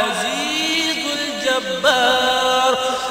العزيز الجبار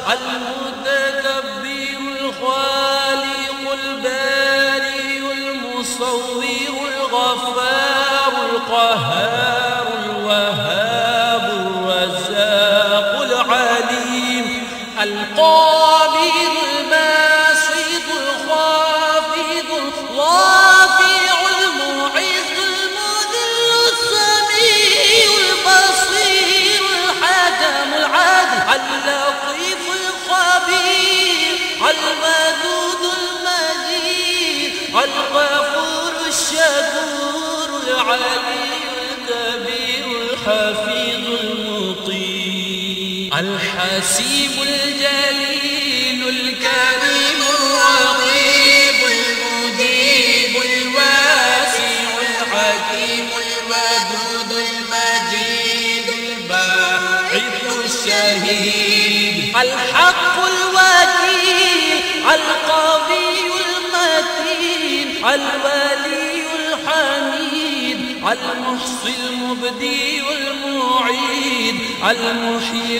المتكبر الخالق الباري المصور الغفار القهار الوهاب الرزاق العليم القابل الباسط الخافض الرافع المعز المذل السميع البصير الحكم العدل اللطيف الخبير الودود المجيد الغفور الشكور العلي الكبير الحفيظ المطيع الحسيب الجليل الكريم الرقيب المجيب الواسع الحكيم الودود المجيد الباعث الشهيد الحق الوكيل القوي المتين الولي الحميد المحصي المبدي المعيد المحيي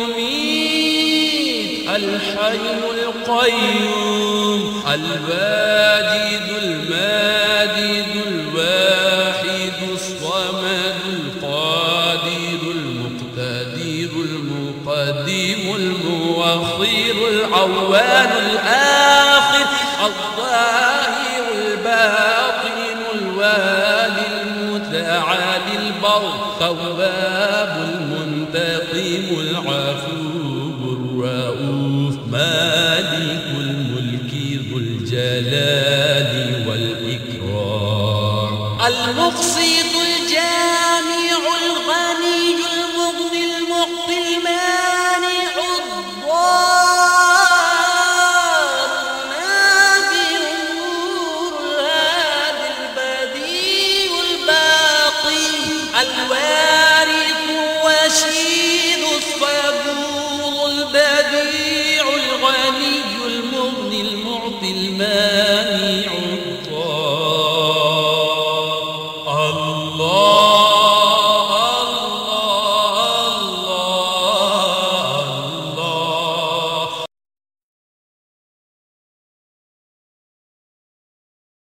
المميت الحي القيوم الواجد الماجد الواحد الصمد القادر المقتدر المقدم المؤخر الأول الآخر الظاهر الباطن الوالي المتعالي البر التواب المنتقم العفو الرؤوف مالك الملك ذو الجلال والإكرام المقسط الجامع الغني المغني المعطي المانع الضار النافع النور الهادي البديع الباقي الوارث وشيد الصبور البديع الغني المغني المعطي المانع الضار الله